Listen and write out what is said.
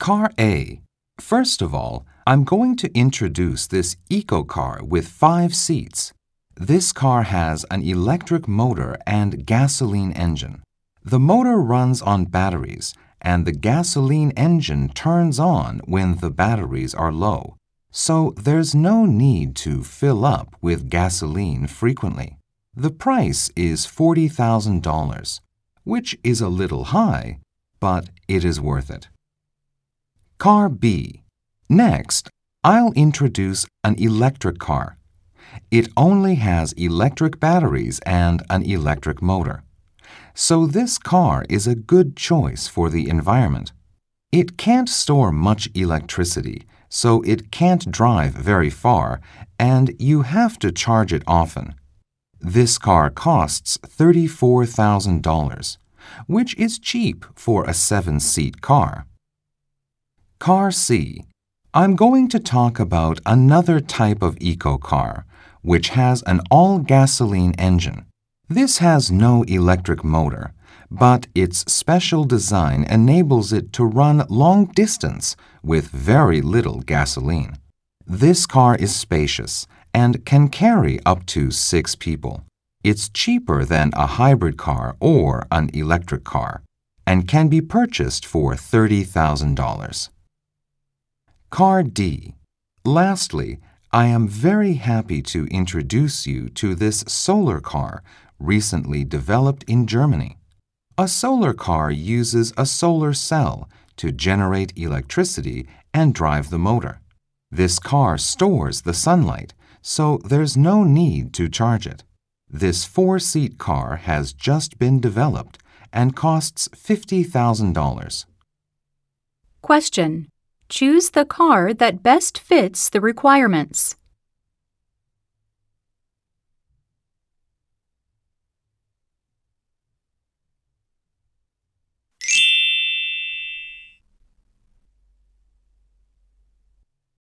Car A. First of all, I'm going to introduce this eco car with 5 seats. This car has an electric motor and gasoline engine. The motor runs on batteries, and the gasoline engine turns on when the batteries are low. So there's no need to fill up with gasoline frequently. The price is $40,000, which is a little high, but it is worth it. Car B. Next, I'll introduce an electric car. It only has electric batteries and an electric motor. So this car is a good choice for the environment. It can't store much electricity, so it can't drive very far, and you have to charge it often. This car costs $34,000, which is cheap for a 7-seat car. Car C. I'm going to talk about another type of eco car, which has an all-gasoline engine. This has no electric motor, but its special design enables it to run long distance with very little gasoline. This car is spacious and can carry up to 6 people. It's cheaper than a hybrid car or an electric car and can be purchased for $30,000. Car D. Lastly, I am very happy to introduce you to this solar car recently developed in Germany. A solar car uses a solar cell to generate electricity and drive the motor. This car stores the sunlight, so there's no need to charge it. This 4-seat car has just been developed and costs $50,000. Question. Choose the car that best fits the requirements.